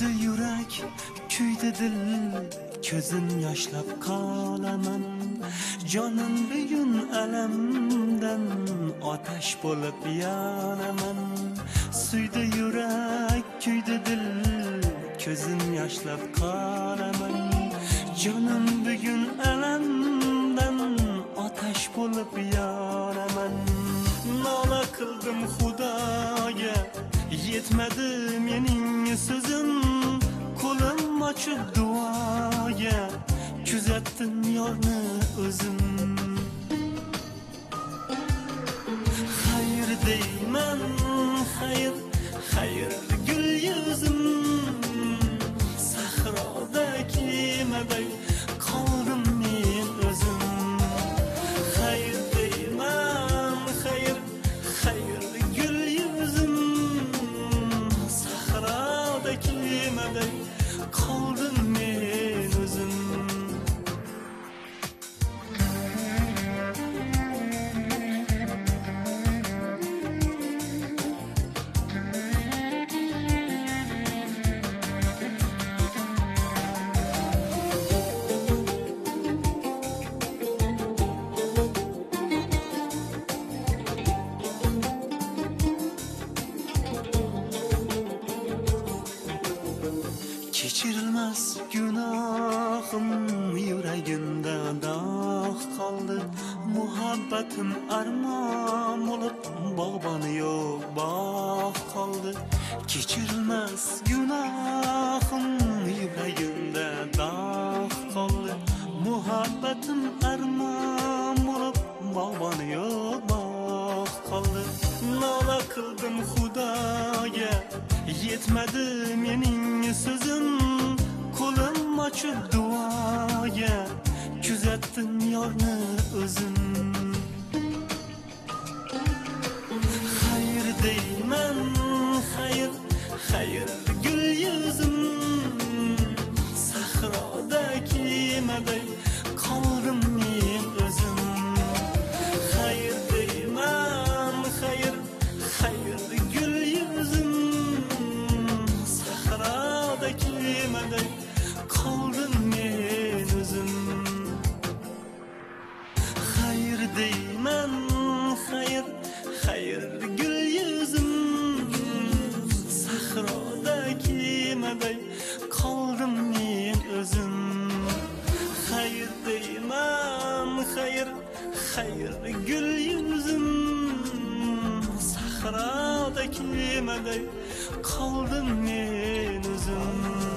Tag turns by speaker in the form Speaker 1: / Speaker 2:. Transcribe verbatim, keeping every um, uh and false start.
Speaker 1: Suydi yurak, kuydi dil, ko'zim yoshlab qolaman. Jonim bugun alamdan otash bo'lib yonaman. Suydi yurak, kuydi dil, ko'zim yoshlab qolaman. Jonim bugun alamdan otash bo'lib yonaman. Nola qildim Xudoga, yetmadi mening so'zim. Qo'lim ochib duoga, kuzatdim yorni o'zim. Xayr deyman, xayr, xayr gul yuzim. Sahroda kemaday qoldim men o'zim. Xayr deyman, xayr, xayr gul yuzim. Sahroda kemaday qoldim men o'zim. Kechirilmas gunohim yuragimda dog' qoldi. Muhabbatim armon bo'lib bog'boni yo'q bog' qoldi. Kechirilmas gunohim yuragimda dog' qoldi. Muhabbatim armon bo'lib bog'boni yo'q bog' qoldi. Nola qildim Xudoga, yetmadi mening so'zim. Qo'lim ochib duoga, kuzatdim yorni o'zim. Xayr deyman, xayr, xayr gul yuzim. Sahroda kemaday qoldim men o'zim. Xayr deyman, xayr, xayr gul yuzim. Sahroda kemaday qoldim men o'zim. Xayr deyman, xayr, xayr gul yuzim. Sahroda kemaday qoldim men o'zim. Xayr deyman, xayr, xayr gul yuzim. Sahroda kemaday qoldim men o'zim.